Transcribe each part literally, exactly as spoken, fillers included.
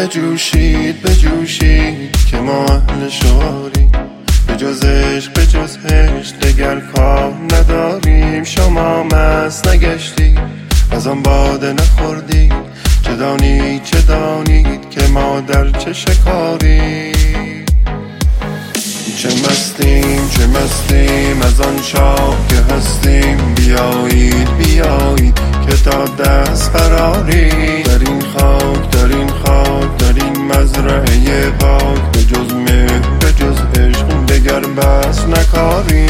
بجوشید بجوشید که ما اهل شعاری، به جز عشق به جز عشق دگر کار نداریم. شما مست نگشتید از آن باده نخوردید، چه دانید چه دانید که ما در چه شکاری. چه مستیم چه مستیم از آن شاه که هستیم، بیایید بیایید که تا دست قراری. در این خاک در این خاک در این مزرعه پاک، به جز مهر به جز عشق دگر بس نکاری.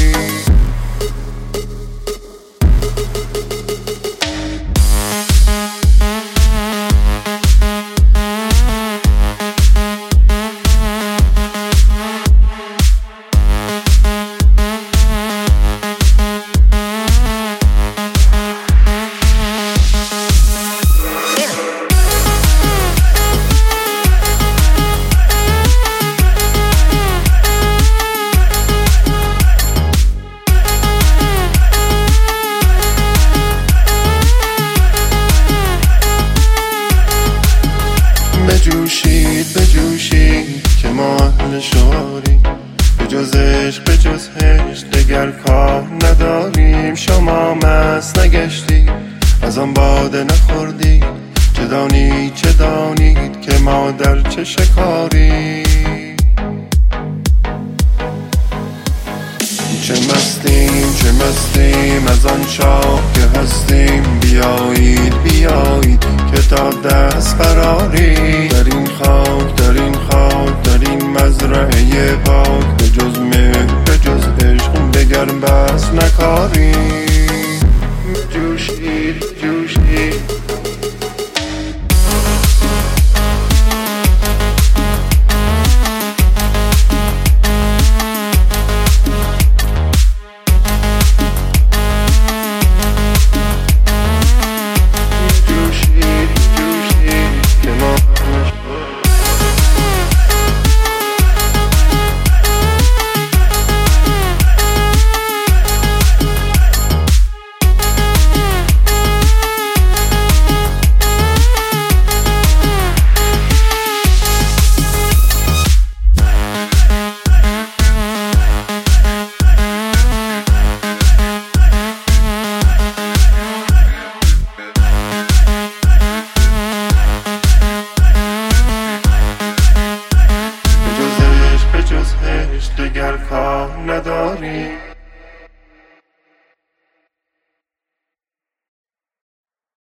بجوشید بجوشید که ما اهل شعاری، به جز عشق به جز عشق دگر کار نداریم. شما مست نگشتید از آن باده نخوردید، چه دانید چه دانید که ما در چه شکاری. چه مستیم چه مستیم از آن شاه که هستیم، بیایید بیایید که تا دست قراری. در این خاک در این خاک در این مزرعه پاک، به جز مهر به جز عشق دگر بس نکاری. جوشید جوشید دگر کار نداریم.